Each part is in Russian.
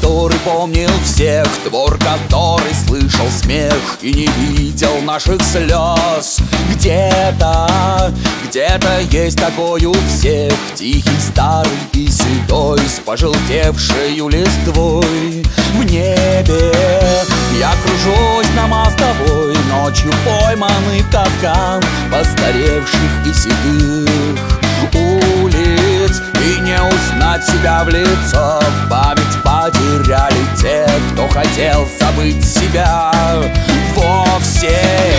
который помнил всех, двор, который слышал смех и не видел наших слез. Где-то есть такой у всех, тихий, старый и седой, с пожелтевшею листвой. В небе я кружусь на мостовой, ночью пойманный в капкан постаревших и седых улиц. И не узнать себя в лицо, память потеряли те, кто хотел забыть себя вовсе.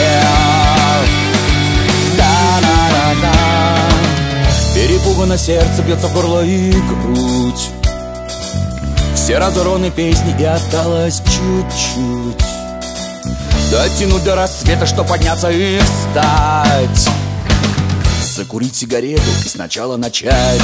Да-да-да-да. Перепугано сердце, бьется в горло и грудь. Все разорваны песни, и осталось чуть-чуть дотянуть до рассвета, чтоб подняться и встать, закурить сигарету и сначала начать.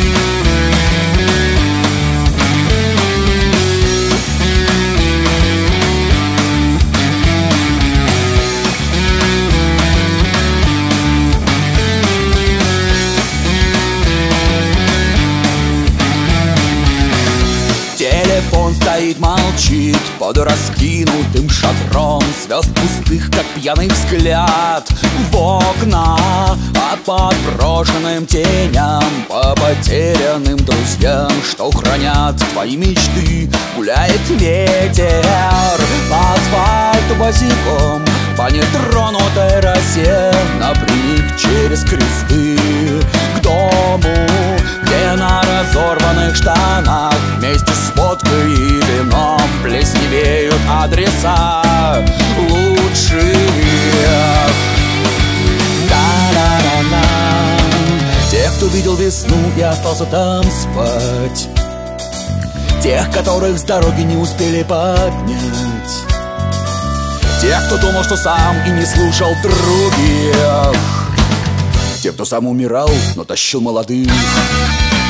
Телефон стоит, молчит под раскинутым шатром звезд пустых, как пьяный взгляд в окна. А по брошенным теням, по потерянным друзьям, что хранят твои мечты, гуляет ветер по асфальту босиком, по нетронутой росе, напрямик через кресты к дому, где на разорванных штанах вместе с водкой и вином плесневеют адреса лучших. Да-да-да-да. Тех, кто видел весну и остался там спать, тех, которых с дороги не успели поднять, тех, кто думал, что сам и не слушал других, тех, кто сам умирал, но тащил молодых.